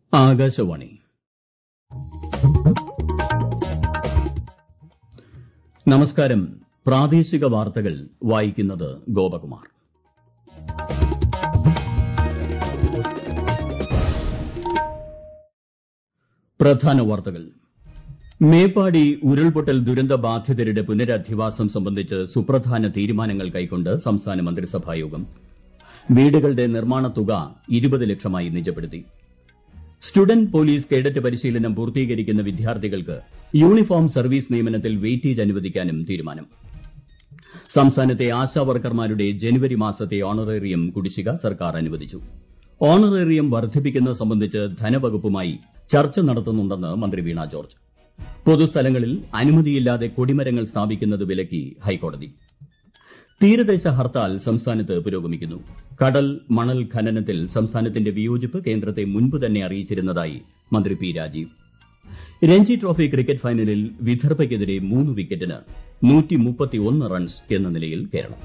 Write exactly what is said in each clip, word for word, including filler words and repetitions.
ആകാശവാണി. നമസ്കാരം. പ്രാദേശിക വാർത്തകൾ വായിക്കുന്നത് ഗോപകുമാർ. പ്രധാന വാർത്തകൾ. മേപ്പാടി ഉരുൾപൊട്ടൽ ദുരന്ത ബാധിതരുടെ പുനരധിവാസം സംബന്ധിച്ച് സുപ്രധാന തീരുമാനങ്ങൾ കൈക്കൊണ്ട് സംസ്ഥാന മന്ത്രിസഭായോഗം. വീടുകളുടെ നിർമ്മാണ തുക ഇരുപത് ലക്ഷമായി നിജപ്പെടുത്തി. സ്റ്റുഡന്റ് പോലീസ് കേഡറ്റ് പരിശീലനം പൂർത്തീകരിക്കുന്ന വിദ്യാർത്ഥികൾക്ക് യൂണിഫോം സർവീസ് നിയമനത്തിൽ വെയിറ്റേജ് അനുവദിക്കാനും തീരുമാനം. സംസ്ഥാനത്തെ ആശാവർക്കർമാരുടെ ജനുവരി മാസത്തെ ഓണറേറിയം കുടിശ്ശിക സർക്കാർ അനുവദിച്ചു. ഓണറേറിയം വർദ്ധിപ്പിക്കുന്നത് സംബന്ധിച്ച് ധനവകുപ്പുമായി ചർച്ച നടത്തുന്നുണ്ടെന്ന് മന്ത്രി വീണ ജോർജ്. പൊതുസ്ഥലങ്ങളിൽ അനുമതിയില്ലാതെ കൊടിമരങ്ങൾ സ്ഥാപിക്കുന്നത് വിലക്കി ഹൈക്കോടതി. തീരദേശ ഹർത്താൽ സംസ്ഥാനത്ത് പുരോഗമിക്കുന്നു. കടൽ മണൽ ഖനനത്തിൽ സംസ്ഥാനത്തിന്റെ വിയോജിപ്പ് കേന്ദ്രത്തെ മുൻപ് തന്നെ അറിയിച്ചിരുന്നതായി മന്ത്രി P Rajeev. Ranji trophy cricket ഫൈനലിൽ വിദർഭയ്ക്കെതിരെ മൂന്ന് വിക്കറ്റിന് നൂറ്റി മുപ്പത്തിയൊന്ന് റൺസ് എന്ന നിലയിൽ കേരളം.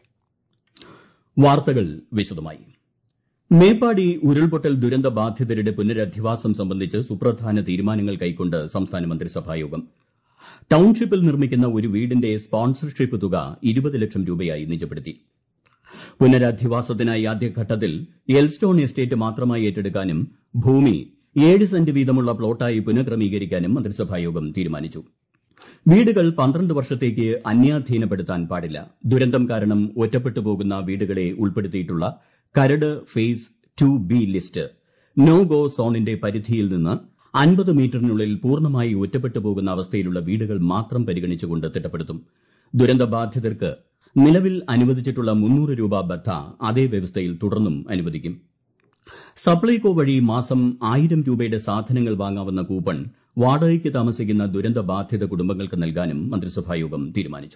വാർത്തകൾ വിശദമായി. മേപ്പാടി ഉരുൾപൊട്ടൽ ദുരന്ത ബാധിതരുടെ പുനരധിവാസം സംബന്ധിച്ച് സുപ്രധാന തീരുമാനങ്ങൾ കൈക്കൊണ്ട് സംസ്ഥാന മന്ത്രിസഭായോഗം. ടൌൺഷിപ്പിൽ നിർമ്മിക്കുന്ന ഒരു വീടിന്റെ സ്പോൺസർഷിപ്പ് തുക ഇരുപത് ലക്ഷം രൂപയായി നിജപ്പെടുത്തി. പുനരധിവാസത്തിനായി ആദ്യഘട്ടത്തിൽ എൽസ്റ്റോൺ എസ്റ്റേറ്റ് മാത്രമായി ഏറ്റെടുക്കാനും ഭൂമി ഏഴ് സെന്റ് വീതമുള്ള പ്ലോട്ടായി പുനഃക്രമീകരിക്കാനും മന്ത്രിസഭായോഗം തീരുമാനിച്ചു. വീടുകൾ പന്ത്രണ്ട് വർഷത്തേക്ക് അന്യാധീനപ്പെടുത്താൻ പാടില്ല. ദുരന്തം കാരണം ഒറ്റപ്പെട്ടു പോകുന്ന വീടുകളെ ഉൾപ്പെടുത്തിയിട്ടുള്ള കരട് phase two B list no go സോണിന്റെ പരിധിയിൽ നിന്ന് അൻപത് മീറ്ററിനുള്ളിൽ പൂർണ്ണമായി ഒറ്റപ്പെട്ടു പോകുന്ന അവസ്ഥയിലുള്ള വീടുകൾ മാത്രം പരിഗണിച്ചുകൊണ്ട് തിട്ടപ്പെടുത്തും. ദുരന്തബാധിതർക്ക് നിലവിൽ അനുവദിച്ചിട്ടുള്ള മുന്നൂറ് രൂപ ബത്ത അതേ വ്യവസ്ഥയിൽ തുടർന്നും അനുവദിക്കും. സപ്ലൈകോ വഴി മാസം ആയിരം രൂപയുടെ സാധനങ്ങൾ വാങ്ങാവുന്ന കൂപ്പൺ വാടകയ്ക്ക് താമസിക്കുന്ന ദുരന്തബാധിത കുടുംബങ്ങൾക്ക് നൽകാനും മന്ത്രിസഭായോഗം തീരുമാനിച്ചു.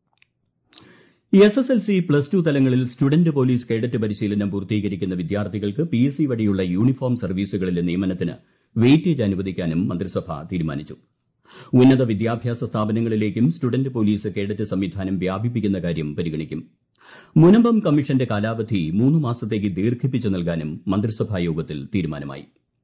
S S L C plus two തലങ്ങളിൽ സ്റ്റുഡന്റ് പോലീസ് കേഡറ്റ് പരിശീലനം പൂർത്തീകരിക്കുന്ന വിദ്യാർത്ഥികൾക്ക് പി എസ് സി വഴിയുള്ള യൂണിഫോം സർവീസുകളിലെ നിയമനത്തിന് വെയിറ്റേജ് അനുവദിക്കാനും മന്ത്രിസഭ തീരുമാനിച്ചു. ഉന്നത വിദ്യാഭ്യാസ സ്ഥാപനങ്ങളിലേക്കും സ്റ്റുഡന്റ് പോലീസ് കേഡറ്റ് സംവിധാനം വ്യാപിപ്പിക്കുന്ന കാര്യം പരിഗണിക്കും. മുനമ്പം കമ്മീഷന്റെ കാലാവധി മൂന്ന് മാസത്തേക്ക് ദീർഘിപ്പിച്ചു നൽകാനും മന്ത്രിസഭായോഗത്തിൽ തീരുമാനമായി.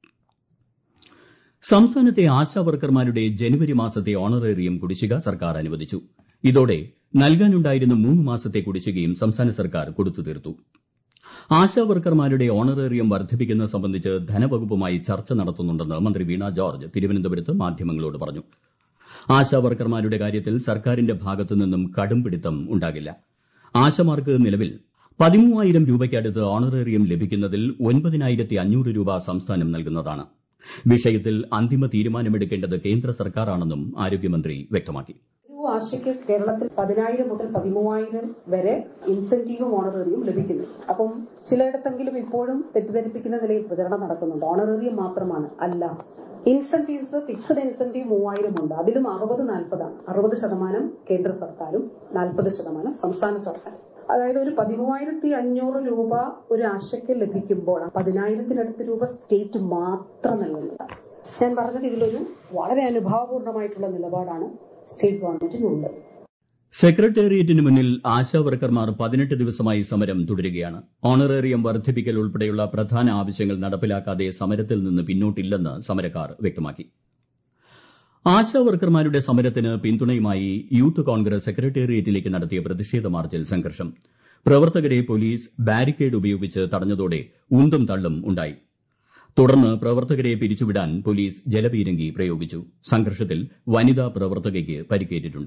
സംസ്ഥാനത്തെ ആശാവർക്കർമാരുടെ ജനുവരി മാസത്തെ ഓണറേറിയം കുടിശ്ശിക സർക്കാർ അനുവദിച്ചു. ഇതോടെ നൽകാനുണ്ടായിരുന്ന മൂന്ന് മാസത്തെ കുടിശ്ശികയും സംസ്ഥാന സർക്കാർ കൊടുത്തു തീർത്തു. ആശാവർക്കർമാരുടെ ഓണറേറിയം വർദ്ധിപ്പിക്കുന്നത് സംബന്ധിച്ച് ധനവകുപ്പുമായി ചർച്ച നടത്തുന്നുണ്ടെന്ന് മന്ത്രി വീണ ജോർജ് തിരുവനന്തപുരത്ത് മാധ്യമങ്ങളോട് പറഞ്ഞു. ആശാവർക്കർമാരുടെ കാര്യത്തിൽ സർക്കാരിന്റെ ഭാഗത്തുനിന്നും കടുംപിടുത്തം ഉണ്ടാകില്ല. ആശമാർക്ക് നിലവിൽ പതിമൂവായിരം രൂപയ്ക്കടുത്ത് ഓണറേറിയം ലഭിക്കുന്നതിൽ ഒൻപതിനായിരത്തി അഞ്ഞൂറ് രൂപ സംസ്ഥാനം നൽകുന്നതാണ്. വിഷയത്തിൽ അന്തിമ തീരുമാനമെടുക്കേണ്ടത് കേന്ദ്ര സർക്കാരാണെന്നും ആരോഗ്യമന്ത്രി വ്യക്തമാക്കി. ആശയ്ക്ക് കേരളത്തിൽ പതിനായിരം മുതൽ പതിമൂവായിരം വരെ ഇൻസെന്റീവും ഓണറേറിയും ലഭിക്കുന്നു. അപ്പം ചിലയിടത്തെങ്കിലും ഇപ്പോഴും തെറ്റിദ്ധരിപ്പിക്കുന്ന നിലയിൽ പ്രചരണം നടക്കുന്നുണ്ട്. ഓണറേറിയം മാത്രമാണ്, അല്ല. ഇൻസെന്റീവ്സ് ഫിക്സഡ് ഇൻസെന്റീവ് മൂവായിരം ഉണ്ട്. അതിലും അറുപത് നാൽപ്പതാണ്. അറുപത് ശതമാനം കേന്ദ്ര സർക്കാരും നാൽപ്പത് ശതമാനം സംസ്ഥാന സർക്കാരും. അതായത് ഒരു പതിമൂവായിരത്തി അഞ്ഞൂറ് രൂപ ഒരു ആശയ്ക്ക് ലഭിക്കുമ്പോൾ പതിനായിരത്തിനടുത്ത് രൂപ സ്റ്റേറ്റ് മാത്രം നൽകുന്നതാണ്. ഞാൻ പറഞ്ഞത് ഇതിലൊരു വളരെ അനുഭാവപൂർണമായിട്ടുള്ള നിലപാടാണ് സ്റ്റേറ്റ് ഗവൺമെന്റിനുണ്ട്. സെക്രട്ടേറിയറ്റിന് മുന്നിൽ ആശാവർക്കർമാർ പതിനെട്ട് ദിവസമായി സമരം തുടരുകയാണ്. ഓണറേറിയം വർദ്ധിപ്പിക്കൽ ഉൾപ്പെടെയുള്ള പ്രധാന ആവശ്യങ്ങൾ നടപ്പിലാക്കാതെ സമരത്തിൽ നിന്ന് പിന്നോട്ടില്ലെന്ന് സമരക്കാർ വ്യക്തമാക്കി. ആശാവർക്കർമാരുടെ സമരത്തിന് പിന്തുണയുമായി യൂത്ത് കോൺഗ്രസ് സെക്രട്ടേറിയറ്റിലേക്ക് നടത്തിയ പ്രതിഷേധ മാർച്ചിൽ സംഘർഷം. പ്രവർത്തകരെ പോലീസ് ബാരിക്കേഡ് ഉപയോഗിച്ച് തടഞ്ഞതോടെ ഉന്തും തള്ളും ഉണ്ടായി. തുടർന്ന് പ്രവർത്തകരെ പിരിച്ചുവിടാൻ പോലീസ് ജലപീരങ്കി പ്രയോഗിച്ചു. സംഘർഷത്തിൽ വനിതാ പ്രവർത്തകയ്ക്ക് പരിക്കേറ്റിട്ടുണ്ട്.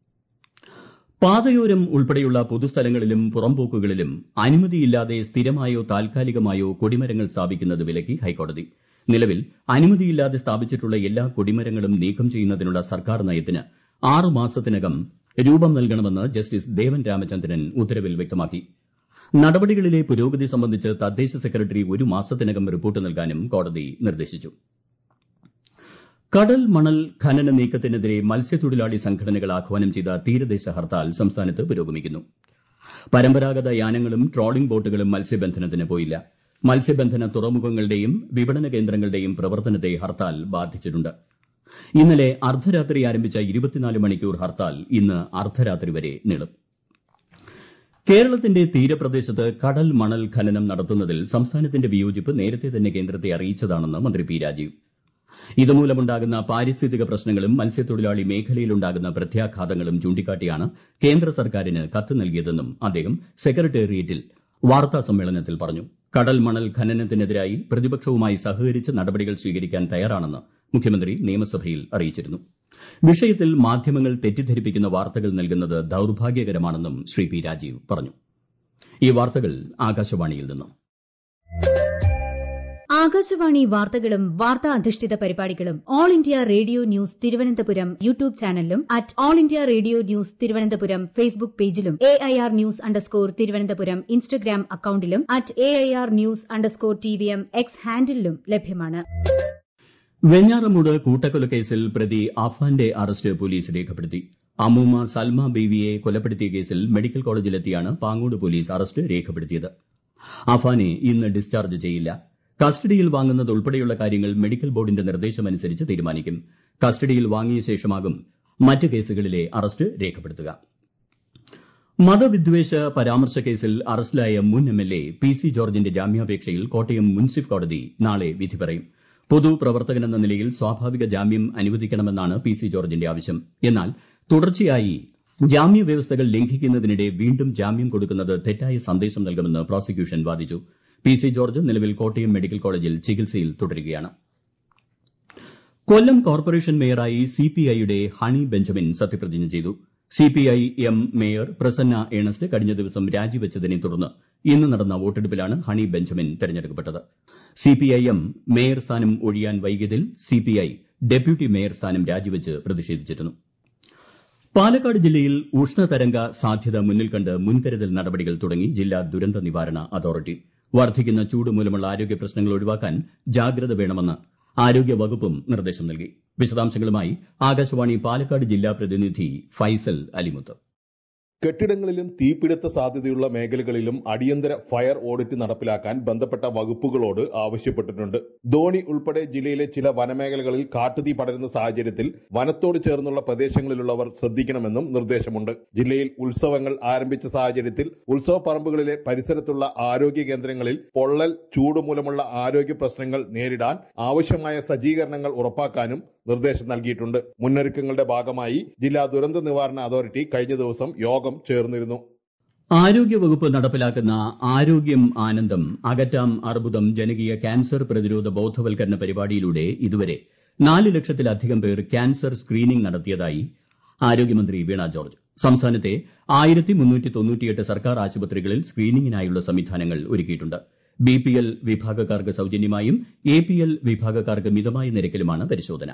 പാതയോരം ഉൾപ്പെടെയുള്ള പൊതുസ്ഥലങ്ങളിലും പുറംപോക്കുകളിലും അനുമതിയില്ലാതെ സ്ഥിരമായോ താൽക്കാലികമായോ കൊടിമരങ്ങൾ സ്ഥാപിക്കുന്നത് വിലക്കി ഹൈക്കോടതി. നിലവിൽ അനുമതിയില്ലാതെ സ്ഥാപിച്ചിട്ടുള്ള എല്ലാ കൊടിമരങ്ങളും നീക്കം ചെയ്യുന്നതിനുള്ള സർക്കാർ നയത്തിന് ആറ് മാസത്തിനകം രൂപം നൽകണമെന്ന് ജസ്റ്റിസ് ദേവൻ രാമചന്ദ്രൻ ഉത്തരവിൽ വ്യക്തമാക്കി. നടപടികളിലെ പുരോഗതി സംബന്ധിച്ച് തദ്ദേശ സെക്രട്ടറി ഒരു മാസത്തിനകം റിപ്പോർട്ട് നൽകാനും കോടതി നിർദ്ദേശിച്ചു. കടൽ മണൽ ഖനന നീക്കത്തിനെതിരെ മത്സ്യത്തൊഴിലാളി സംഘടനകൾ ആഹ്വാനം ചെയ്ത തീരദേശ ഹർത്താൽ സംസ്ഥാനത്ത് പുരോഗമിക്കുന്നു. പരമ്പരാഗത യാനങ്ങളും ട്രോളിംഗ് ബോട്ടുകളും മത്സ്യബന്ധനത്തിന് പോയില്ല. മത്സ്യബന്ധന തുറമുഖങ്ങളുടെയും വിപണന കേന്ദ്രങ്ങളുടെയും പ്രവർത്തനത്തെ ഹർത്താൽ ബാധിച്ചിട്ടുണ്ട്. ഇന്നലെ അർദ്ധരാത്രി ആരംഭിച്ച ഇരുപത്തിനാല് മണിക്കൂർ ഹർത്താൽ ഇന്ന് അർദ്ധരാത്രി വരെ നീളും. കേരളത്തിന്റെ തീരപ്രദേശത്ത് കടൽ മണൽ ഖനനം നടത്തുന്നതിൽ സംസ്ഥാനത്തിന്റെ വിയോജിപ്പ് നേരത്തെ തന്നെ കേന്ദ്രത്തെ അറിയിച്ചതാണെന്ന് മന്ത്രി പി രാജീവ്. ഇതുമൂലമുണ്ടാകുന്ന പാരിസ്ഥിതിക പ്രശ്നങ്ങളും മത്സ്യത്തൊഴിലാളി മേഖലയിലുണ്ടാകുന്ന പ്രത്യാഘാതങ്ങളും ചൂണ്ടിക്കാട്ടിയാണ് കേന്ദ്ര സർക്കാരിന് കത്ത് നൽകിയതെന്നും അദ്ദേഹം സെക്രട്ടേറിയറ്റിൽ വാർത്താസമ്മേളനത്തിൽ പറഞ്ഞു. കടൽ മണൽ ഖനനത്തിനെതിരായി പ്രതിപക്ഷവുമായി സഹകരിച്ച് നടപടികൾ സ്വീകരിക്കാൻ തയ്യാറാണെന്ന് മുഖ്യമന്ത്രി നിയമസഭയിൽ അറിയിച്ചിരുന്നു. വിഷയത്തിൽ മാധ്യമങ്ങൾ തെറ്റിദ്ധരിപ്പിക്കുന്ന വാർത്തകൾ നൽകുന്നത് ദൌർഭാഗ്യകരമാണെന്നും ശ്രീ പി രാജീവ് പറഞ്ഞു. ഈ വാർത്തകൾ ആകാശവാണിയിൽ നിന്നും. ആകാശവാണി വാർത്തകളും വാർത്താ അധിഷ്ഠിത പരിപാടികളും all India radio news Thiruvananthapuram YouTube ചാനലിലും at all India radio news Thiruvananthapuram Facebook പേജിലും A I R news underscore Thiruvananthapuram Instagram അക്കൌണ്ടിലും at A I R news underscore T V M X ഹാൻഡിലും ലഭ്യമാണ്. വെഞ്ഞാറമൂട് കൂട്ടക്കൊലക്കേസിൽ പ്രതി അഫാന്റെ അറസ്റ്റ് പോലീസ് രേഖപ്പെടുത്തി. അമ്മൂമ്മ സൽമ ബീവിയെ കൊലപ്പെടുത്തിയ കേസിൽ മെഡിക്കൽ കോളേജിലെത്തിയാണ് പാങ്ങോട് പോലീസ് അറസ്റ്റ് രേഖപ്പെടുത്തിയത്. അഫാനെ ഇന്ന് ഡിസ്ചാർജ് ചെയ്യില്ല. കസ്റ്റഡിയിൽ വാങ്ങുന്നത് ഉൾപ്പെടെയുള്ള കാര്യങ്ങൾ മെഡിക്കൽ ബോർഡിന്റെ നിർദ്ദേശമനുസരിച്ച് തീരുമാനിക്കും. കസ്റ്റഡിയിൽ വാങ്ങിയ ശേഷമാകും മറ്റ് കേസുകളിലെ അറസ്റ്റ് രേഖപ്പെടുത്തുക. മതവിദ്വേഷ പരാമർശ കേസിൽ അറസ്റ്റിലായ മുൻ M L A P C ജോർജിന്റെ ജാമ്യാപേക്ഷയിൽ കോട്ടയം മുൻസിഫ് കോടതി നാളെ വിധി പറയും. പൊതുപ്രവർത്തകനെന്ന നിലയിൽ സ്വാഭാവിക ജാമ്യം അനുവദിക്കണമെന്നാണ് പി സി ജോർജിന്റെ ആവശ്യം. എന്നാൽ തുടർച്ചയായി ജാമ്യവ്യവസ്ഥകൾ ലംഘിക്കുന്നതിനിടെ വീണ്ടും ജാമ്യം കൊടുക്കുന്നത് തെറ്റായ സന്ദേശം നൽകുമെന്ന് പ്രോസിക്യൂഷൻ വാദിച്ചു. പി സി ജോർജ് നിലവിൽ കോട്ടയം മെഡിക്കൽ കോളേജിൽ ചികിത്സയിൽ തുടരുകയാണ്. കൊല്ലം കോർപ്പറേഷൻ മേയറായി സിപിഐയുടെ ഹണി ബെഞ്ചമിൻ സത്യപ്രതിജ്ഞ ചെയ്തു. CPI M mayor Prasanna Ernest കഴിഞ്ഞ ദിവസം രാജിവെച്ചതിനെ തുടർന്ന് ഇന്ന് നടന്ന വോട്ടെടുപ്പിലാണ് ഹണി ബെഞ്ചമിൻ തെരഞ്ഞെടുക്കപ്പെട്ടത്. സിപിഐഎം മേയർ സ്ഥാനം ഒഴിയാൻ വൈകിയതിൽ സിപിഐ ഡെപ്യൂട്ടി മേയർ സ്ഥാനം രാജിവെച്ച് പ്രതിഷേധിച്ചിരുന്നു. പാലക്കാട് ജില്ലയിൽ ഉഷ്ണതരംഗ സാധ്യത മുന്നിൽ കണ്ട് മുൻകരുതൽ നടപടികൾ തുടങ്ങി ജില്ലാ ദുരന്ത നിവാരണ അതോറിറ്റി. വർദ്ധിക്കുന്ന ചൂട് മൂലമുള്ള ആരോഗ്യ പ്രശ്നങ്ങൾ ഒഴിവാക്കാൻ ജാഗ്രത വേണമെന്ന് ആരോഗ്യ വകുപ്പും നിർദ്ദേശം നൽകി. വിശദാംശങ്ങളുമായി ആകാശവാണി പാലക്കാട് ജില്ലാ പ്രതിനിധി ഫൈസൽ അലിമുത്ത്. കെട്ടിടങ്ങളിലും തീപിടുത്ത സാധ്യതയുള്ള മേഖലകളിലും അടിയന്തര ഫയർ ഓഡിറ്റ് നടപ്പിലാക്കാൻ ബന്ധപ്പെട്ട വകുപ്പുകളോട് ആവശ്യപ്പെട്ടിട്ടുണ്ട്. ധോണി ഉൾപ്പെടെ ജില്ലയിലെ ചില വനമേഖലകളിൽ കാട്ടുതീ പടരുന്ന സാഹചര്യത്തിൽ വനത്തോട് ചേർന്നുള്ള പ്രദേശങ്ങളിലുള്ളവർ ശ്രദ്ധിക്കണമെന്നും നിർദ്ദേശമുണ്ട്. ജില്ലയിൽ ഉത്സവങ്ങൾ ആരംഭിച്ച സാഹചര്യത്തിൽ ഉത്സവ പറമ്പുകളിലെ പരിസരത്തുള്ള ആരോഗ്യ കേന്ദ്രങ്ങളിൽ പൊള്ളൽ, ചൂട് മൂലമുള്ള ആരോഗ്യ പ്രശ്നങ്ങൾ നേരിടാൻ ആവശ്യമായ സജ്ജീകരണങ്ങൾ ഉറപ്പാക്കാനും നിർദ്ദേശം നൽകിയിട്ടുണ്ട്. മുന്നൊരുക്കങ്ങളുടെ ഭാഗമായി ജില്ലാ ദുരന്ത നിവാരണ അതോറിറ്റി കഴിഞ്ഞ ദിവസം യോഗം ചേർന്നിരുന്നു. ആരോഗ്യവകുപ്പ് നടപ്പിലാക്കുന്ന ആരോഗ്യം ആനന്ദം അകറ്റാം അർബുദം ജനകീയ ക്യാൻസർ പ്രതിരോധ ബോധവൽക്കരണ പരിപാടിയിലൂടെ ഇതുവരെ നാല് ലക്ഷത്തിലധികം പേർ ക്യാൻസർ സ്ക്രീനിംഗ് നടത്തിയതായി ആരോഗ്യമന്ത്രി വീണ ജോർജ്. സംസ്ഥാനത്തെ ആയിരത്തി മുന്നൂറ്റി തൊണ്ണൂറ്റിയെട്ട് സർക്കാർ ആശുപത്രികളിൽ സ്ക്രീനിംഗിനായുള്ള സംവിധാനങ്ങൾ ഒരുക്കിയിട്ടുണ്ട്. ബി പി എൽ വിഭാഗക്കാർക്ക് സൌജന്യമായും എ പി എൽ വിഭാഗക്കാർക്ക് മിതമായ നിരക്കിലുമാണ് പരിശോധന.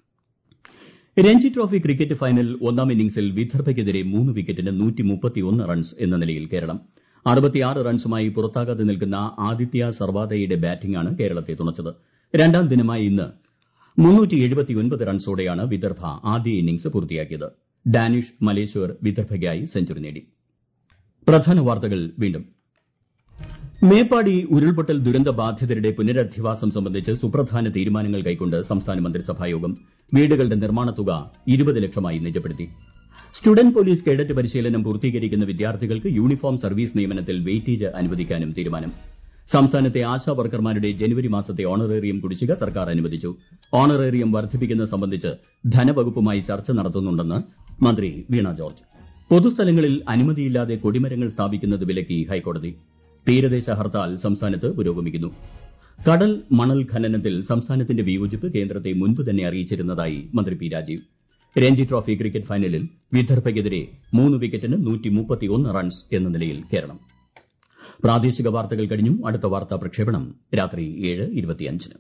രഞ്ജി ട്രോഫി ക്രിക്കറ്റ് ഫൈനൽ ഒന്നാം ഇന്നിംഗ്സിൽ വിദർഭയ്ക്കെതിരെ മൂന്ന് വിക്കറ്റിന് നൂറ്റി മുപ്പത്തിയൊന്ന് റൺസ് എന്ന നിലയിൽ കേരളം. അറുപത്തിയാറ് റൺസുമായി പുറത്താകാതെ നിൽക്കുന്ന ആദിത്യ സർവാദയുടെ ബാറ്റിംഗാണ് കേരളത്തെ തുണച്ചത്. രണ്ടാം ദിനമായ ഇന്ന് മുന്നൂറ്റി എഴുപത്തിയൊൻപത് റൺസോടെയാണ് വിദർഭ ആദ്യ ഇന്നിംഗ്സ് പൂർത്തിയാക്കിയത്. ഡാനിഷ് മലേശ്വർ വിദർഭയ്ക്കായി സെഞ്ചുറി നേടി. പ്രധാന വാർത്തകൾ വീണ്ടും. മേപ്പാടി ഉരുൾപൊട്ടൽ ദുരന്ത ബാധിതരുടെ പുനരധിവാസം സംബന്ധിച്ച് സുപ്രധാന തീരുമാനങ്ങൾ കൈക്കൊണ്ട് സംസ്ഥാന മന്ത്രിസഭായോഗം. വീടുകളുടെ നിർമ്മാണ തുക ഇരുപത് ലക്ഷമായി നിജപ്പെടുത്തി. സ്റ്റുഡന്റ് പോലീസ് കേഡറ്റ് പരിശീലനം പൂർത്തീകരിക്കുന്ന വിദ്യാർത്ഥികൾക്ക് യൂണിഫോം സർവീസ് നിയമനത്തിൽ വെയിറ്റേജ് അനുവദിക്കാനും തീരുമാനം. സംസ്ഥാനത്തെ ആശാ വർക്കർമാരുടെ ജനുവരി മാസത്തെ ഓണറേറിയം കുടിശ്ശിക സർക്കാർ അനുവദിച്ചു. ഓണറേറിയം വർദ്ധിപ്പിക്കുന്നത് സംബന്ധിച്ച് ധനവകുപ്പുമായി ചർച്ച നടത്തുന്നുണ്ടെന്ന് മന്ത്രി വീണ ജോർജ്. പൊതുസ്ഥലങ്ങളിൽ അനുമതിയില്ലാതെ കൊടിമരങ്ങൾ സ്ഥാപിക്കുന്നത് വിലക്കി ഹൈക്കോടതി. തീരദേശ ഹർത്താൽ സംസ്ഥാനത്ത് പുരോഗമിക്കുന്നു. കടൽ മണൽ ഖനനത്തിൽ സംസ്ഥാനത്തിന്റെ വിയോജിപ്പ് കേന്ദ്രത്തെ മുൻപ് തന്നെ അറിയിച്ചിരുന്നതായി മന്ത്രി P Rajeev. Ranji trophy cricket ഫൈനലിൽ വിദർഭയ്ക്കെതിരെ മൂന്ന് വിക്കറ്റിന് നൂറ്റി മുപ്പത്തിയൊന്ന് റൺസ് എന്ന നിലയിൽ കേരളം. പ്രാദേശിക വാർത്തകൾ കഴിഞ്ഞു. അടുത്ത വാർത്താ പ്രക്ഷേപണം രാത്രി ഏഴ് ഇരുപത്തിയഞ്ചിന്.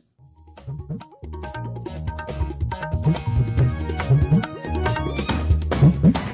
Thank you.